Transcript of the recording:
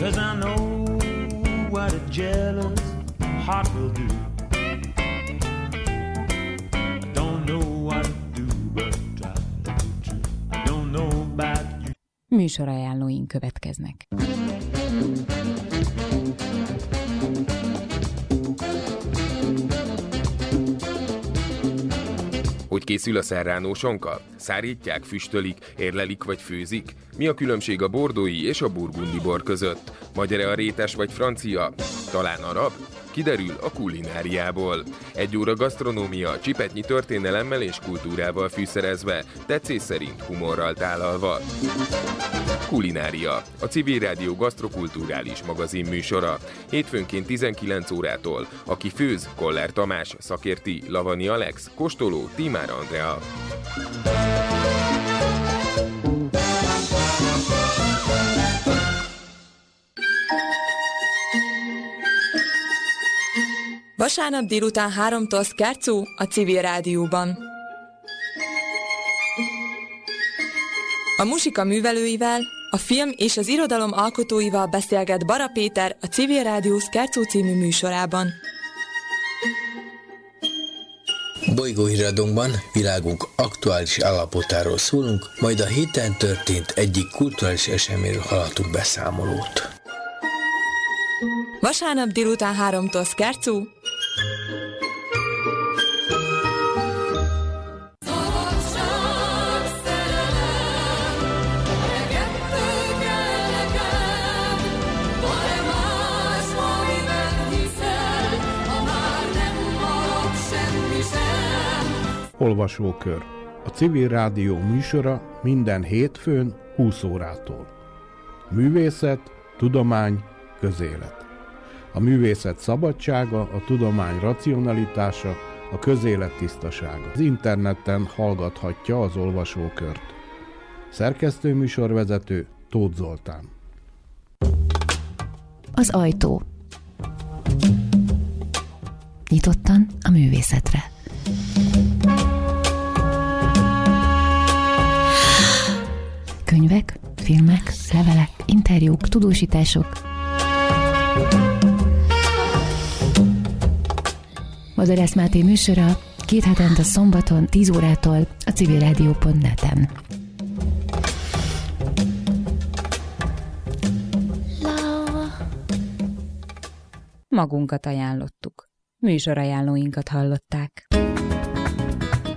'cause I know what a jealous heart will do. I don't know what to do, but try to be true. I don't know about you. Műsorajánlóink következnek. Hogy készül a serrano sonka? Szárítják, füstölik, érlelik vagy főzik? Mi a különbség a bordói és a burgundi bor között? Magyar-e a rétes vagy francia? Talán arab? Kiderül a kulináriából. 1 óra gasztronómia, csipetnyi történelemmel és kultúrával fűszerezve, tetszés szerint humorral tálalva. Kulinária, a Civil Rádió gasztrokulturális magazin műsora. Hétfőnként 19 órától. Aki főz, Koller Tamás, szakérti, Lavani Alex, kóstoló, Tímár Andrea. Vasárnap délután 3-tól Scherzo a Civil Rádióban. A musika művelőivel, a film és az irodalom alkotóival beszélget Bara Péter a Civil Rádió Scherzo című műsorában. Bolygóhíradónkban világunk aktuális állapotáról szólunk, majd a héten történt egyik kulturális eseményről hallhatunk beszámolót. Vasárnap délután 3-tól Scherzo. Olvasókör. A Civil Rádió műsora minden hétfőn 20 órától. Művészet, tudomány, közélet. A művészet szabadsága, a tudomány racionalitása, a közélet tisztasága. Az interneten hallgathatja az olvasókört. Szerkesztő műsorvezető Tóth Zoltán. Az ajtó. Nyitottan a művészetre. Könyvek, filmek, levelek, interjúk, tudósítások. Madarász Máté műsora 2 hetente szombaton 10 órától a civilradio.net-en. Magunkat ajánlottuk. Műsorajánlóinkat hallották.